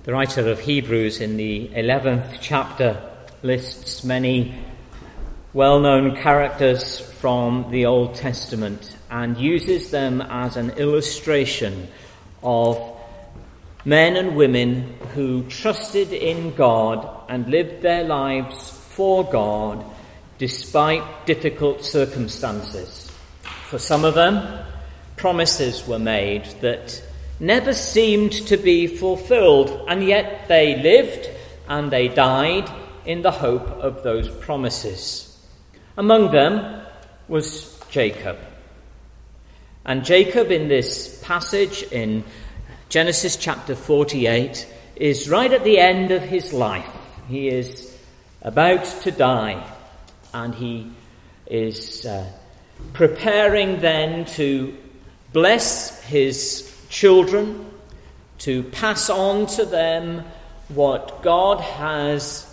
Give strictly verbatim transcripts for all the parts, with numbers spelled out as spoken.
The writer of Hebrews in the eleventh chapter lists many well-known characters from the Old Testament and uses them as an illustration of men and women who trusted in God and lived their lives for God despite difficult circumstances. For some of them, promises were made that never seemed to be fulfilled, and yet they lived and they died in the hope of those promises. Among them was Jacob. And Jacob in this passage in Genesis chapter forty-eight is right at the end of his life. He is about to die, and he is uh, preparing then to bless his children, to pass on to them what God has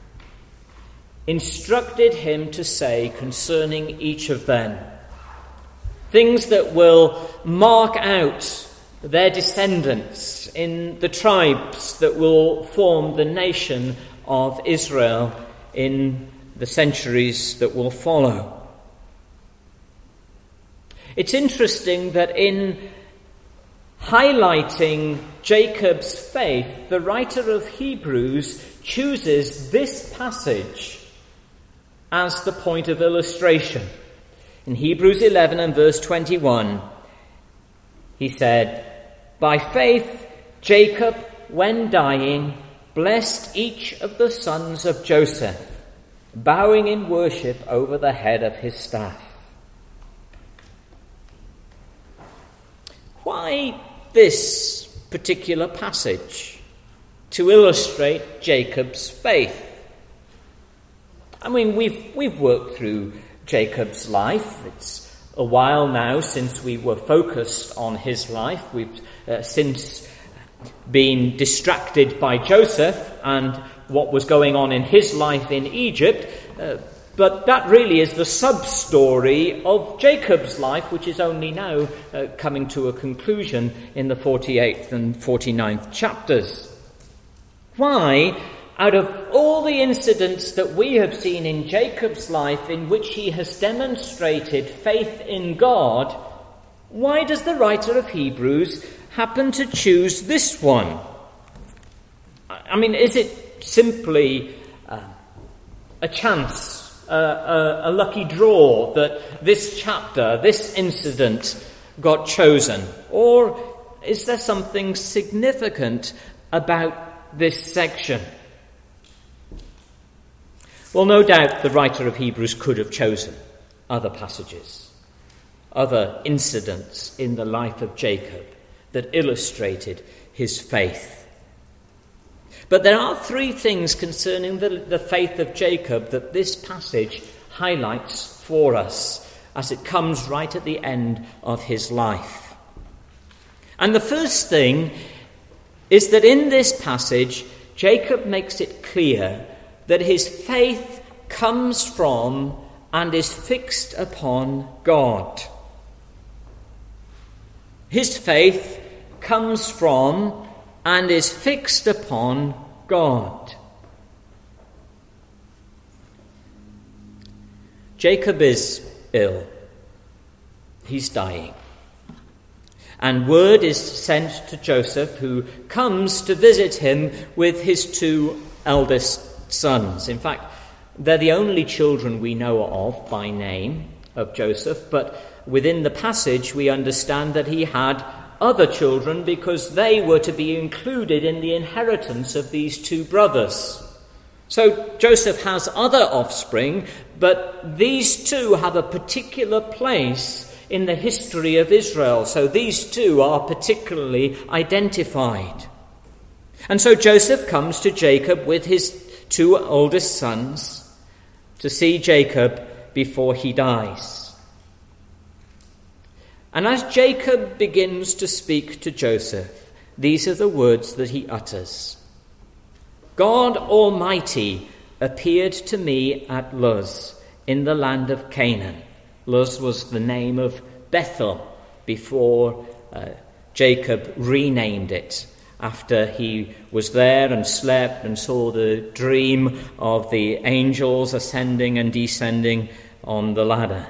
instructed him to say concerning each of them. Things that will mark out their descendants in the tribes that will form the nation of Israel in the centuries that will follow. It's interesting that in highlighting Jacob's faith, the writer of Hebrews chooses this passage as the point of illustration. In Hebrews eleven and verse twenty-one, he said, "By faith Jacob, when dying, blessed each of the sons of Joseph, bowing in worship over the head of his staff." Why this particular passage? To illustrate Jacob's faith. I mean, we've we've worked through Jacob's life. It's a while now since we were focused on his life. We've uh, since been distracted by Joseph and what was going on in his life in Egypt. Uh, But that really is the sub-story of Jacob's life, which is only now uh, coming to a conclusion in the forty-eighth and forty-ninth chapters. Why, out of all the incidents that we have seen in Jacob's life in which he has demonstrated faith in God, why does the writer of Hebrews happen to choose this one? I mean, is it simply uh, a chance? Uh, a, a lucky draw that this chapter, this incident got chosen? Or is there something significant about this section? Well, no doubt the writer of Hebrews could have chosen other passages, other incidents in the life of Jacob that illustrated his faith. But there are three things concerning the, the faith of Jacob that this passage highlights for us as it comes right at the end of his life. And the first thing is that in this passage, Jacob makes it clear that his faith comes from and is fixed upon God. His faith comes from and is fixed upon God. Jacob is ill. He's dying. And word is sent to Joseph, who comes to visit him with his two eldest sons. In fact, they're the only children we know of by name of Joseph, but within the passage we understand that he had other children because they were to be included in the inheritance of these two brothers. So Joseph has other offspring, but these two have a particular place in the history of Israel. So these two are particularly identified. And so Joseph comes to Jacob with his two oldest sons to see Jacob before he dies. And as Jacob begins to speak to Joseph, these are the words that he utters. "God Almighty appeared to me at Luz in the land of Canaan." Luz was the name of Bethel before uh, Jacob renamed it after he was there and slept and saw the dream of the angels ascending and descending on the ladder.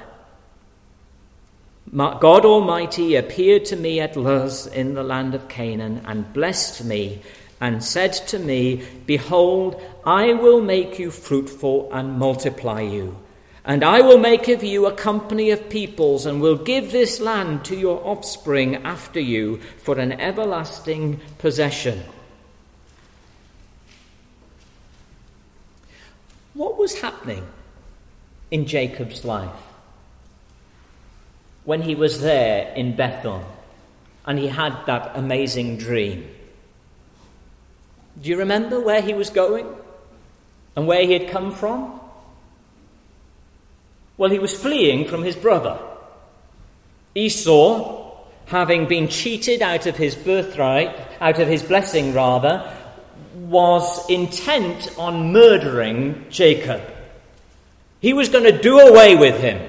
God Almighty appeared to me at Luz in the land of Canaan and blessed me and said to me, Behold, I will make you fruitful and multiply you, and I will make of you a company of peoples and will give this land to your offspring after you for an everlasting possession. What was happening in Jacob's life when he was there in Bethel and he had that amazing dream? Do you remember where he was going and where he had come from? Well, he was fleeing from his brother. Esau, having been cheated out of his birthright, out of his blessing rather, was intent on murdering Jacob. He was going to do away with him.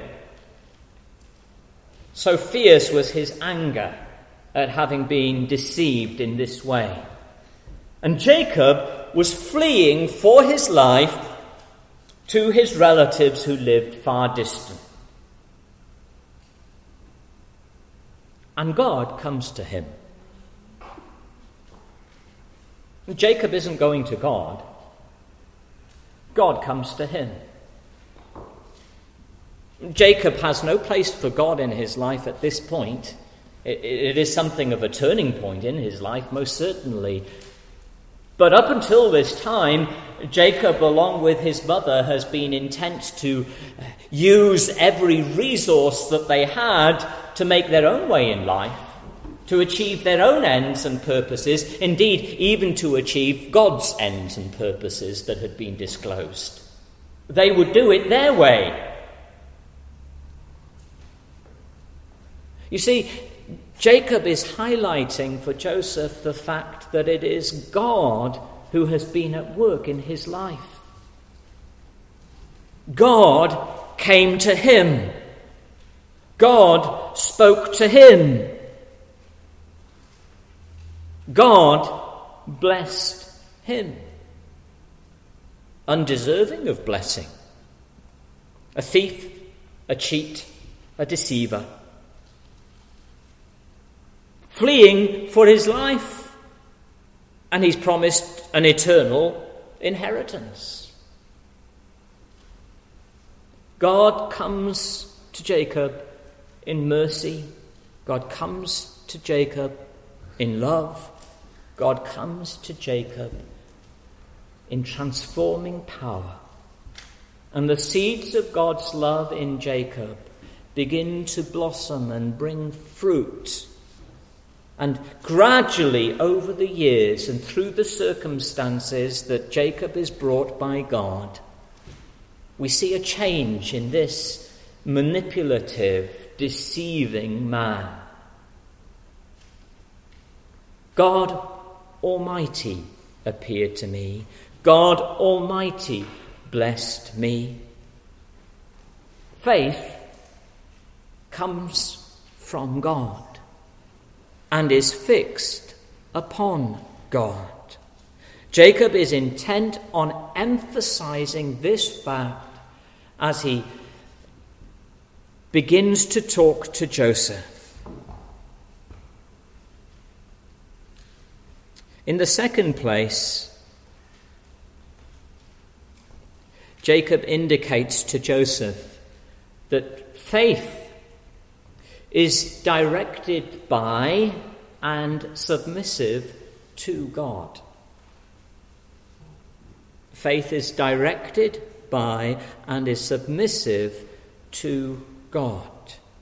So fierce was his anger at having been deceived in this way. And Jacob was fleeing for his life to his relatives who lived far distant. And God comes to him. Jacob isn't going to God. God comes to him. Jacob has no place for God in his life at this point. It, it is something of a turning point in his life, most certainly. But up until this time, Jacob, along with his mother, has been intent to use every resource that they had to make their own way in life, to achieve their own ends and purposes, indeed, even to achieve God's ends and purposes that had been disclosed. They would do it their way. You see, Jacob is highlighting for Joseph the fact that it is God who has been at work in his life. God came to him. God spoke to him. God blessed him. Undeserving of blessing. A thief, a cheat, a deceiver. Fleeing for his life, and he's promised an eternal inheritance. God comes to Jacob in mercy. God comes to Jacob in love. God comes to Jacob in transforming power. And the seeds of God's love in Jacob begin to blossom and bring fruit. And gradually, over the years and through the circumstances that Jacob is brought by God, we see a change in this manipulative, deceiving man. God Almighty appeared to me. God Almighty blessed me. Faith comes from God and is fixed upon God. Jacob is intent on emphasizing this fact as he begins to talk to Joseph. In the second place, Jacob indicates to Joseph that faith is directed by and submissive to God. Faith is directed by and is submissive to God.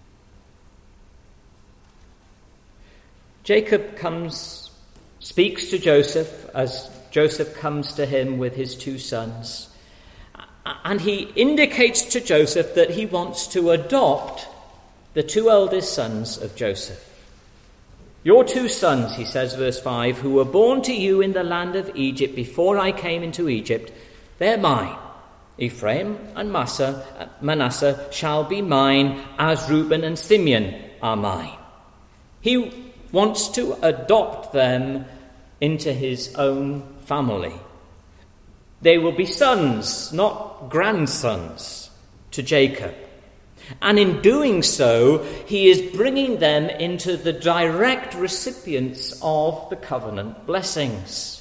Jacob comes, speaks to Joseph as Joseph comes to him with his two sons, and he indicates to Joseph that he wants to adopt the two eldest sons of Joseph. Your two sons, he says, verse five, who were born to you in the land of Egypt before I came into Egypt, they're mine. Ephraim and Manasseh, Manasseh shall be mine, as Reuben and Simeon are mine. He wants to adopt them into his own family. They will be sons, not grandsons, to Jacob. And in doing so, he is bringing them into the direct recipients of the covenant blessings.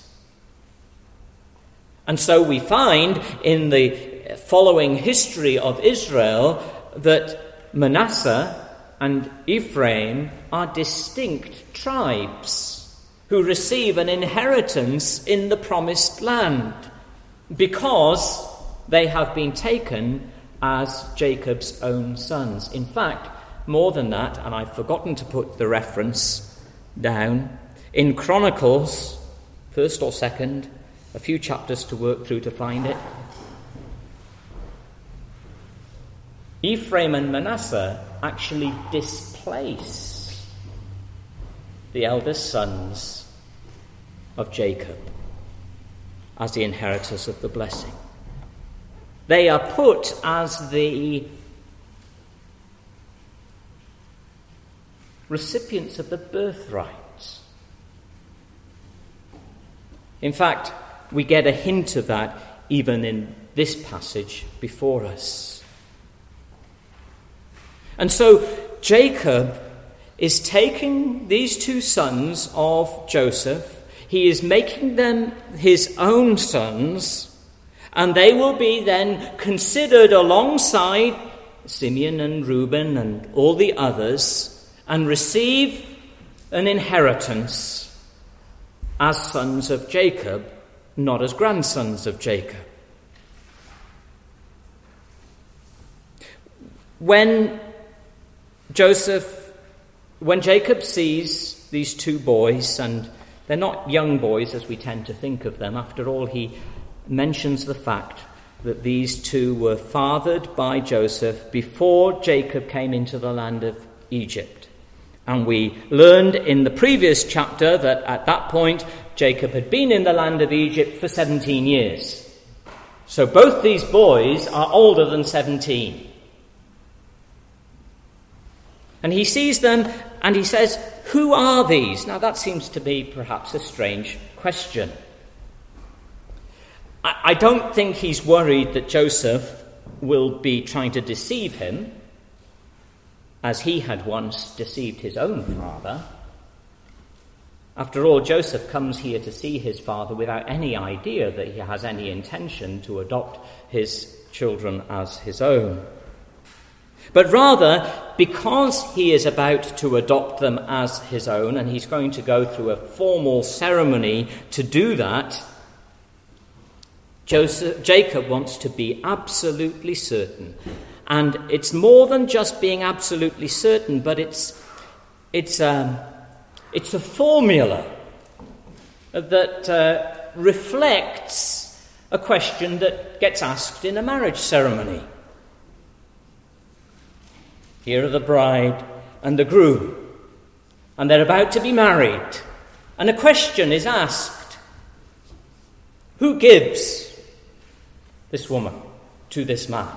And so we find in the following history of Israel that Manasseh and Ephraim are distinct tribes who receive an inheritance in the promised land because they have been taken as Jacob's own sons. In fact, more than that, and I've forgotten to put the reference down, in Chronicles, first or second, a few chapters to work through to find it, Ephraim and Manasseh actually displace the eldest sons of Jacob as the inheritors of the blessing. They are put as the recipients of the birthright. In fact, we get a hint of that even in this passage before us. And so Jacob is taking these two sons of Joseph, he is making them his own sons, and they will be then considered alongside Simeon and Reuben and all the others and receive an inheritance as sons of Jacob, not as grandsons of Jacob. When Joseph, when Jacob sees these two boys, and they're not young boys as we tend to think of them, after all, he mentions the fact that these two were fathered by Joseph before Jacob came into the land of Egypt. And we learned in the previous chapter that at that point Jacob had been in the land of Egypt for seventeen years. So both these boys are older than seventeen. And he sees them and he says, "Who are these?" Now that seems to be perhaps a strange question. I don't think he's worried that Joseph will be trying to deceive him, as he had once deceived his own father. After all, Joseph comes here to see his father without any idea that he has any intention to adopt his children as his own. But rather, because he is about to adopt them as his own, and he's going to go through a formal ceremony to do that, Joseph, Jacob wants to be absolutely certain. And it's more than just being absolutely certain, but it's it's um, it's a formula that uh, reflects a question that gets asked in a marriage ceremony. Here are the bride and the groom, and they're about to be married. And a question is asked: who gives this woman to this man?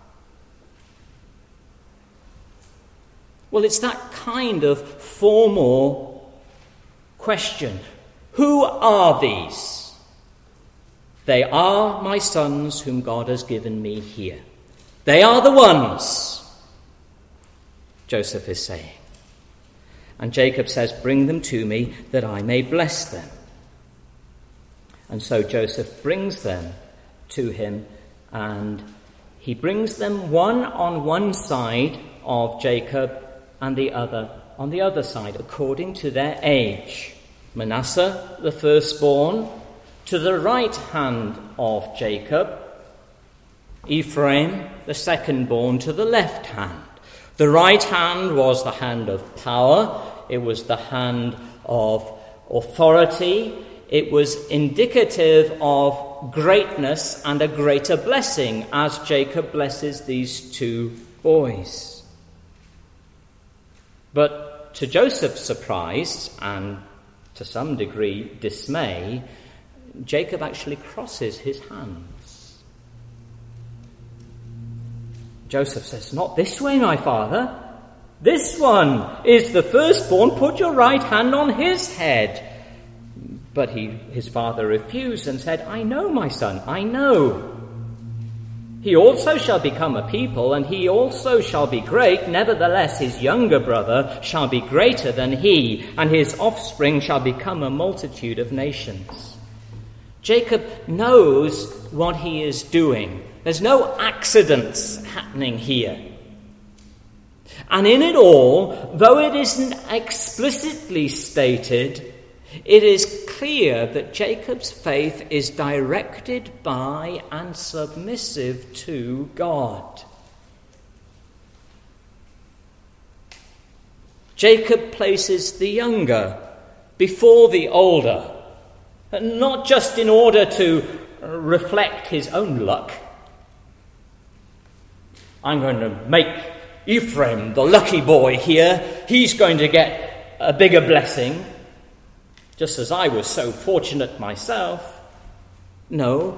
Well, it's that kind of formal question. Who are these? They are my sons whom God has given me here. They are the ones, Joseph is saying. And Jacob says, "Bring them to me that I may bless them." And so Joseph brings them to him, and he brings them one on one side of Jacob and the other on the other side, according to their age. Manasseh, the firstborn, to the right hand of Jacob. Ephraim, the secondborn, to the left hand. The right hand was the hand of power. It was the hand of authority. It was indicative of greatness and a greater blessing as Jacob blesses these two boys. But to Joseph's surprise, and to some degree dismay, Jacob actually crosses his hands. Joseph says, "Not this way, my father. This one is the firstborn. Put your right hand on his head." But he, his father refused and said, I know, my son, I know. He also shall become a people, and he also shall be great. Nevertheless, his younger brother shall be greater than he, and his offspring shall become a multitude of nations. Jacob knows what he is doing. There's no accidents happening here. And in it all, though it isn't explicitly stated, it is clear that Jacob's faith is directed by and submissive to God. Jacob places the younger before the older, not just in order to reflect his own luck. I'm going to make Ephraim the lucky boy here. He's going to get a bigger blessing, just as I was so fortunate myself. No.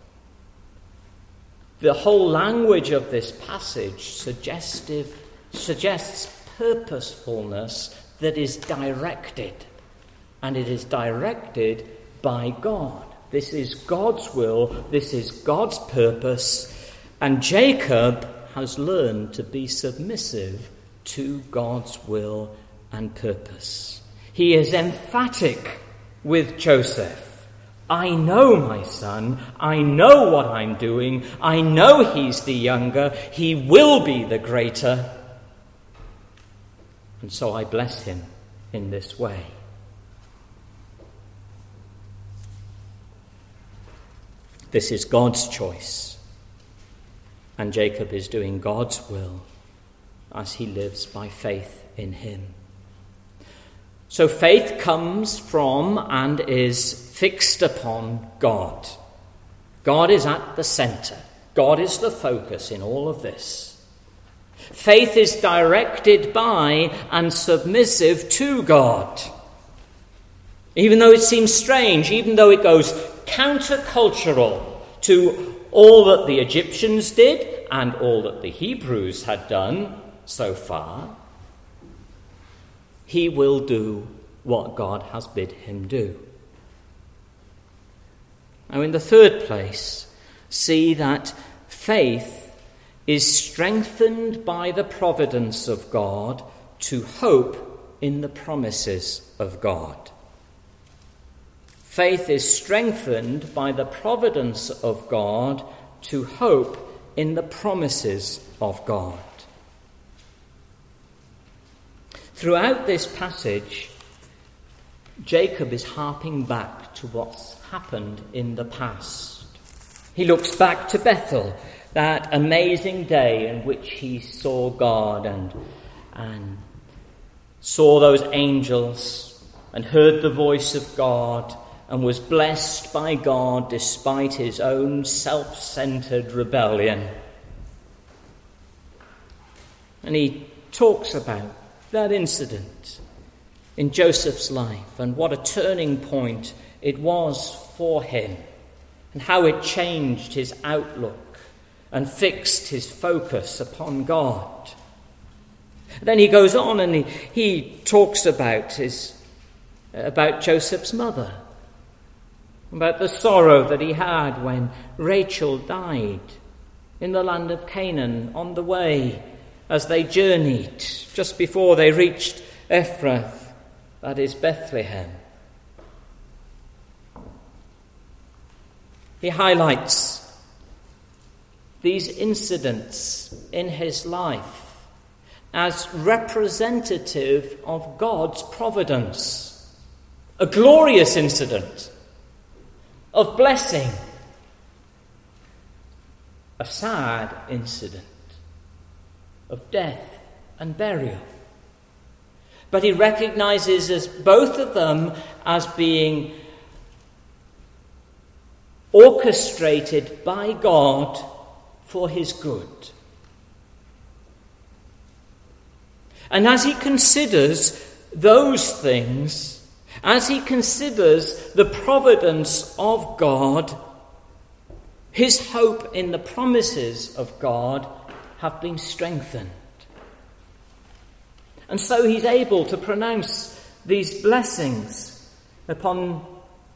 The whole language of this passage suggestive, suggests purposefulness that is directed. And it is directed by God. This is God's will. This is God's purpose. And Jacob has learned to be submissive to God's will and purpose. He is emphatic with Joseph. I know, my son. I know what I'm doing. I know he's the younger. He will be the greater. And so I bless him in this way. This is God's choice. And Jacob is doing God's will as he lives by faith in him. So faith comes from and is fixed upon God. God is at the centre. God is the focus in all of this. Faith is directed by and submissive to God. Even though it seems strange, even though it goes countercultural to all that the Egyptians did and all that the Hebrews had done so far, he will do what God has bid him do. Now, in the third place, see that faith is strengthened by the providence of God to hope in the promises of God. Faith is strengthened by the providence of God to hope in the promises of God. Throughout this passage, Jacob is harping back to what's happened in the past. He looks back to Bethel, that amazing day in which he saw God and, and saw those angels and heard the voice of God and was blessed by God despite his own self-centered rebellion. And he talks about that incident in Joseph's life and what a turning point it was for him and how it changed his outlook and fixed his focus upon God. Then he goes on and he, he talks about his about Joseph's mother, about the sorrow that he had when Rachel died in the land of Canaan on the way as they journeyed just before they reached Ephrath, that is Bethlehem. He highlights these incidents in his life as representative of God's providence. A glorious incident of blessing. A sad incident of death and burial. But he recognizes as both of them as being orchestrated by God for his good. And as he considers those things, as he considers the providence of God, his hope in the promises of God have been strengthened. And so he's able to pronounce these blessings upon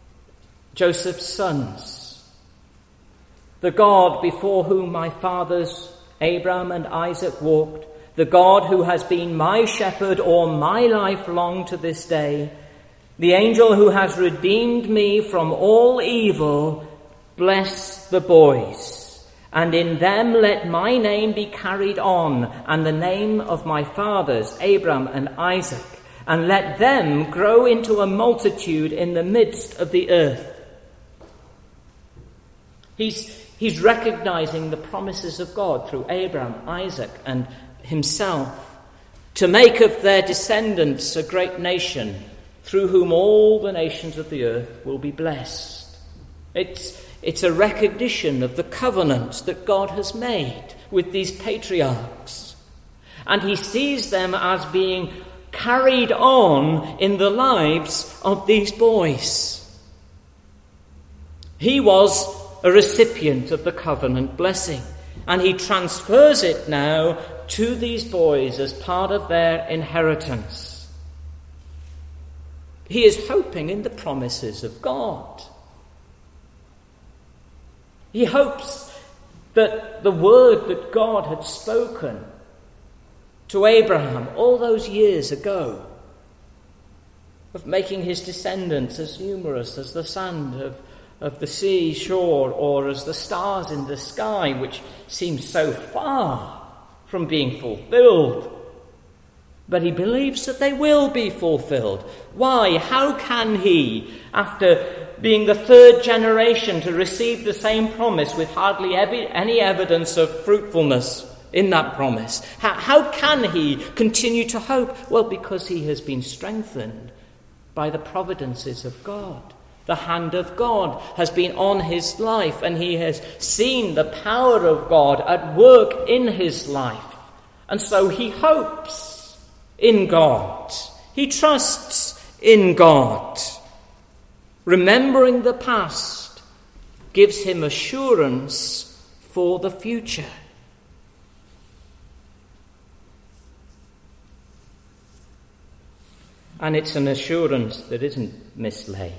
Joseph's sons, the God before whom my fathers Abraham and Isaac walked, the God who has been my shepherd all my life long to this day, the angel who has redeemed me from all evil, bless the boys, and in them let my name be carried on, and the name of my fathers Abraham and Isaac, and let them grow into a multitude in the midst of the earth. He's, he's recognizing the promises of God through Abraham, Isaac, and himself, to make of their descendants a great nation, through whom all the nations of the earth will be blessed. It's, it's a recognition of the covenant that God has made with these patriarchs. And he sees them as being carried on in the lives of these boys. He was a recipient of the covenant blessing, and he transfers it now to these boys as part of their inheritance. He is hoping in the promises of God. He hopes that the word that God had spoken to Abraham all those years ago, of making his descendants as numerous as the sand of, of the sea shore, or as the stars in the sky, which seems so far from being fulfilled. But he believes that they will be fulfilled. Why? How can he, after being the third generation to receive the same promise with hardly any evidence of fruitfulness in that promise, how, how can he continue to hope? Well, because he has been strengthened by the providences of God. The hand of God has been on his life, and he has seen the power of God at work in his life. And so he hopes in God. He trusts in God. Remembering the past gives him assurance for the future. And it's an assurance that isn't mislaid.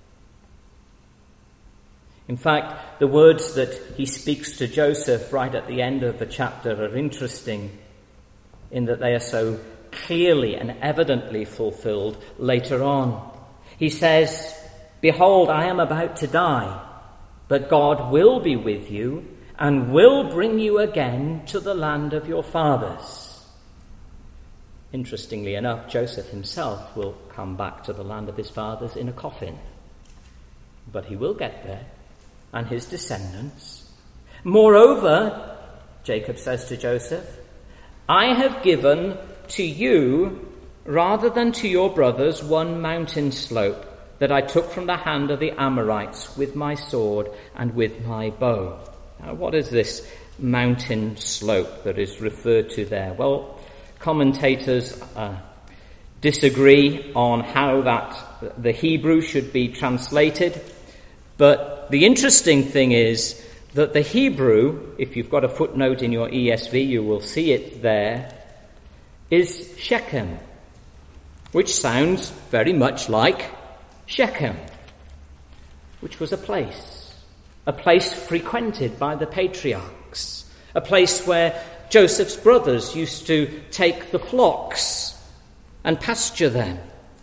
In fact, the words that he speaks to Joseph right at the end of the chapter are interesting, in that they are so clearly and evidently fulfilled later on. He says, "Behold, I am about to die, but God will be with you and will bring you again to the land of your fathers." Interestingly enough, Joseph himself will come back to the land of his fathers in a coffin. But he will get there, and his descendants. "Moreover," Jacob says to Joseph, "I have given to you, rather than to your brothers, one mountain slope that I took from the hand of the Amorites with my sword and with my bow." Now, what is this mountain slope that is referred to there? Well, commentators uh, disagree on how that the Hebrew should be translated, but the interesting thing is that the Hebrew, if you've got a footnote in your E S V, you will see it there, is Shechem, which sounds very much like Shechem, which was a place, a place frequented by the patriarchs, a place where Joseph's brothers used to take the flocks and pasture them.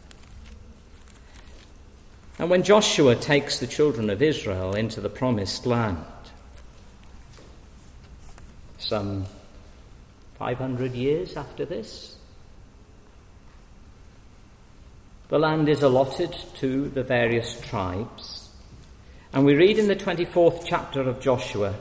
And when Joshua takes the children of Israel into the promised land, some five hundred years after this, the land is allotted to the various tribes. And we read in the twenty-fourth chapter of Joshua,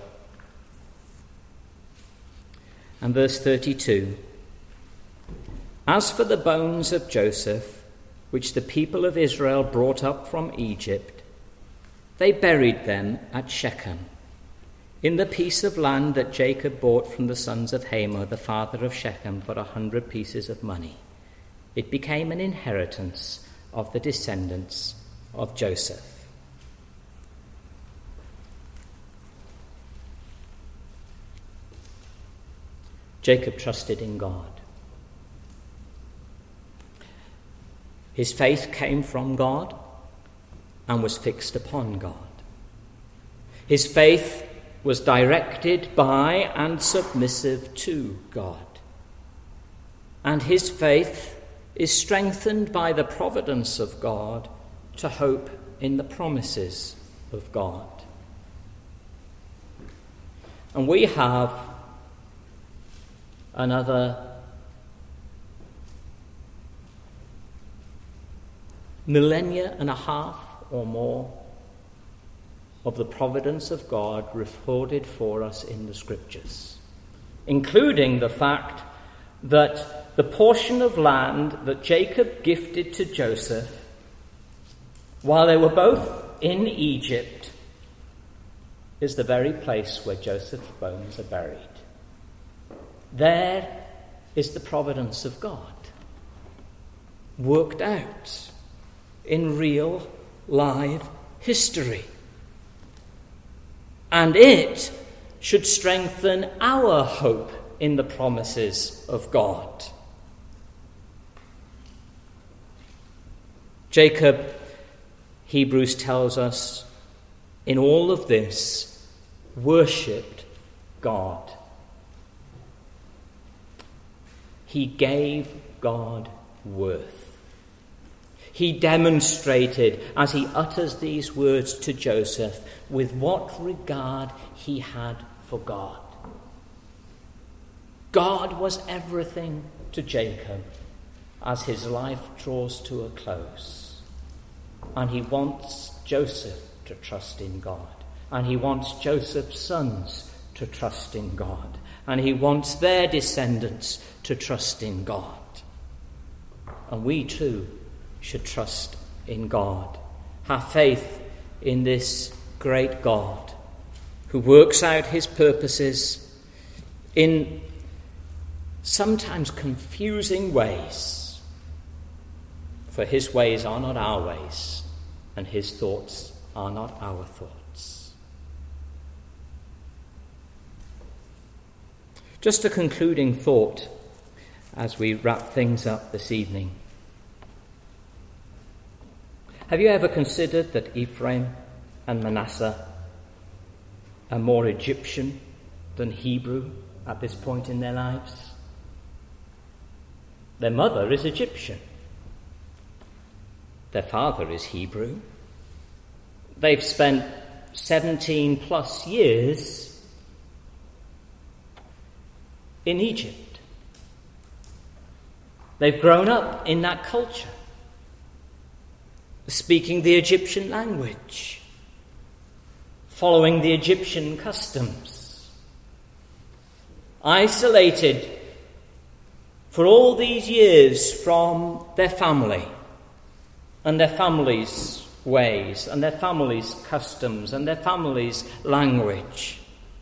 and verse thirty-two, "As for the bones of Joseph, which the people of Israel brought up from Egypt, they buried them at Shechem, in the piece of land that Jacob bought from the sons of Hamor, the father of Shechem, for a hundred pieces of money. It became an inheritance of the descendants of Joseph." Jacob trusted in God. His faith came from God. and was fixed upon God. His faith was directed by and submissive to God. And his faith is strengthened by the providence of God to hope in the promises of God. And we have another millennia and a half or more of the providence of God recorded for us in the Scriptures, including the fact that the portion of land that Jacob gifted to Joseph while they were both in Egypt is the very place where Joseph's bones are buried. There is the providence of God worked out in real, live history. And it should strengthen our hope in the promises of God. Jacob, Hebrews tells us, in all of this, worshipped God. He gave God worth. He demonstrated, as he utters these words to Joseph, with what regard he had for God. God was everything to Jacob as his life draws to a close. And he wants Joseph to trust in God. And he wants Joseph's sons to trust in God. And he wants their descendants to trust in God. And we too should trust in God. Have faith in this great God who works out his purposes in sometimes confusing ways. For his ways are not our ways, and his thoughts are not our thoughts. Just a concluding thought as we wrap things up this evening. Have you ever considered that Ephraim and Manasseh are more Egyptian than Hebrew at this point in their lives? Their mother is Egyptian. Their father is Hebrew. They've spent seventeen plus years in Egypt. They've grown up in that culture, speaking the Egyptian language, following the Egyptian customs, isolated for all these years from their family and their family's ways and their family's customs and their family's language.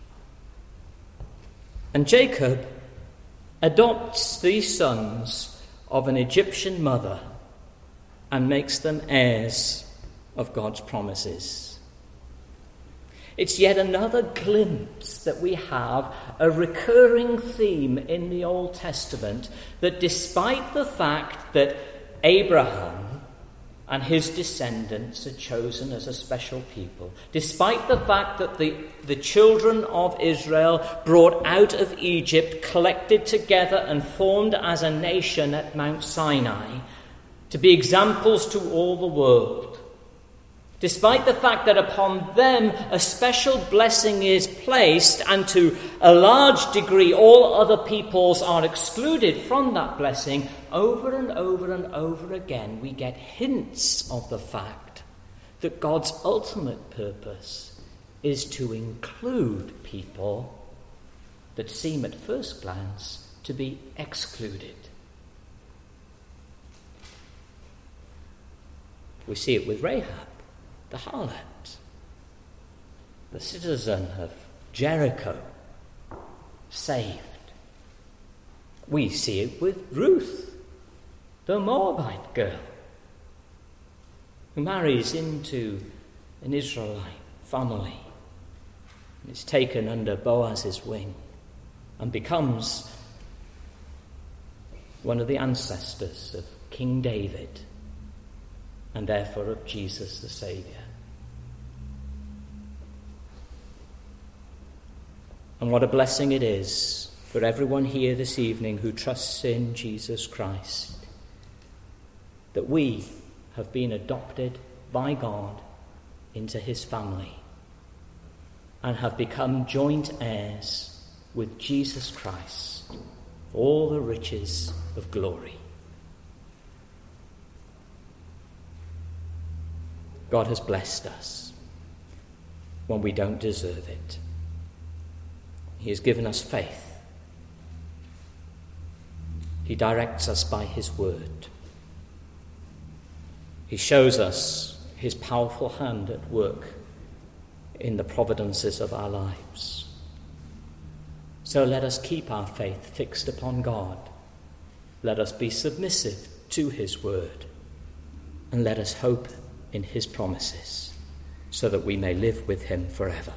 And Jacob adopts these sons of an Egyptian mother and makes them heirs of God's promises. It's yet another glimpse that we have a recurring theme in the Old Testament, that despite the fact that Abraham and his descendants are chosen as a special people, despite the fact that the, the children of Israel brought out of Egypt, collected together and formed as a nation at Mount Sinai, to be examples to all the world, despite the fact that upon them a special blessing is placed, and to a large degree all other peoples are excluded from that blessing, over and over and over again we get hints of the fact that God's ultimate purpose is to include people that seem at first glance to be excluded. We see it with Rahab, the harlot, the citizen of Jericho, saved. We see it with Ruth, the Moabite girl, who marries into an Israelite family and is taken under Boaz's wing and becomes one of the ancestors of King David and therefore of Jesus the Saviour. And what a blessing it is for everyone here this evening who trusts in Jesus Christ, that we have been adopted by God into his family and have become joint heirs with Jesus Christ, all the riches of glory. God has blessed us when we don't deserve it. He has given us faith. He directs us by his word. He shows us his powerful hand at work in the providences of our lives. So let us keep our faith fixed upon God. Let us be submissive to his word. And let us hope in his promises, so that we may live with him forever.